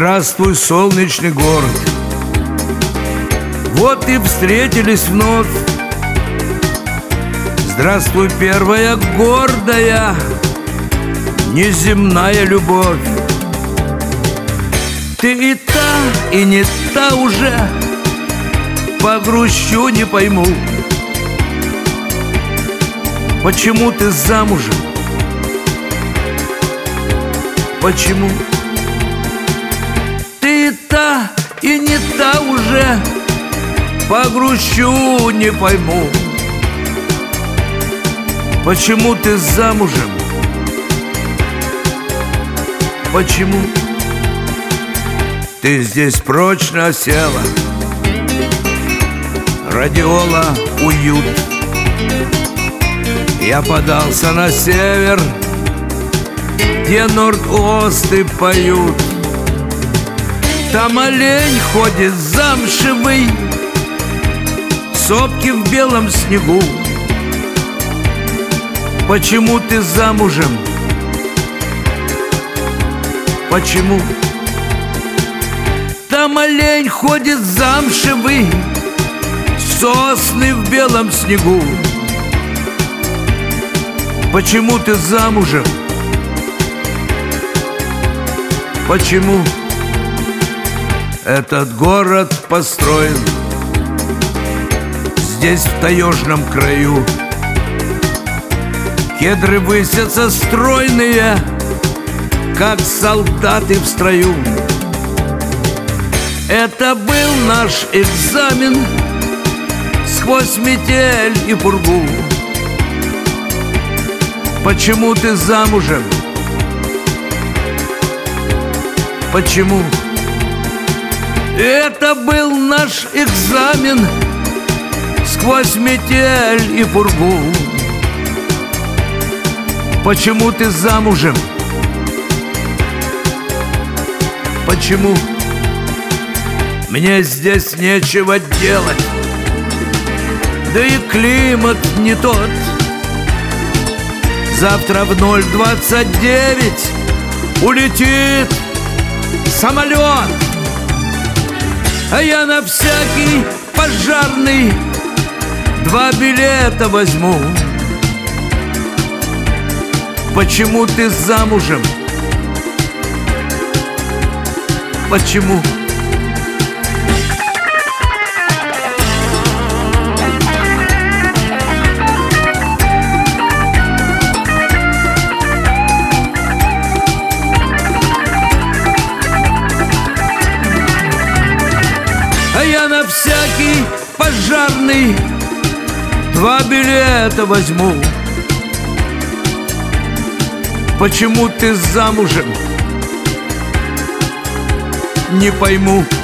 Здравствуй, солнечный город. Вот и встретились вновь. Здравствуй, первая гордая неземная любовь. Ты и та, и не та уже, погрущу, не пойму, почему ты замужем? Почему? Ты и та, и не та уже, погрущу, не пойму, почему ты замужем? Почему? Ты здесь прочно осела, радиола уют. Я подался на север, где норд-осты поют. Там олень ходит замшевый, сопки в белом снегу. Почему ты замужем? Почему? Там олень ходит замшевый, сосны в белом снегу. Почему ты замужем? Почему? Этот город построен здесь, в таежном краю. Кедры высятся стройные, как солдаты в строю. Это был наш экзамен сквозь метель и пургу. Почему ты замужем? Почему? Это был наш экзамен сквозь метель и пургу. Почему ты замужем? Почему? Мне здесь нечего делать, да и климат не тот. Завтра в 0:29 улетит самолет, а я на всякий пожарный 2 билета возьму. Почему ты замужем? Почему? А я на всякий пожарный 2 билета возьму. Почему ты замужем? Не пойму.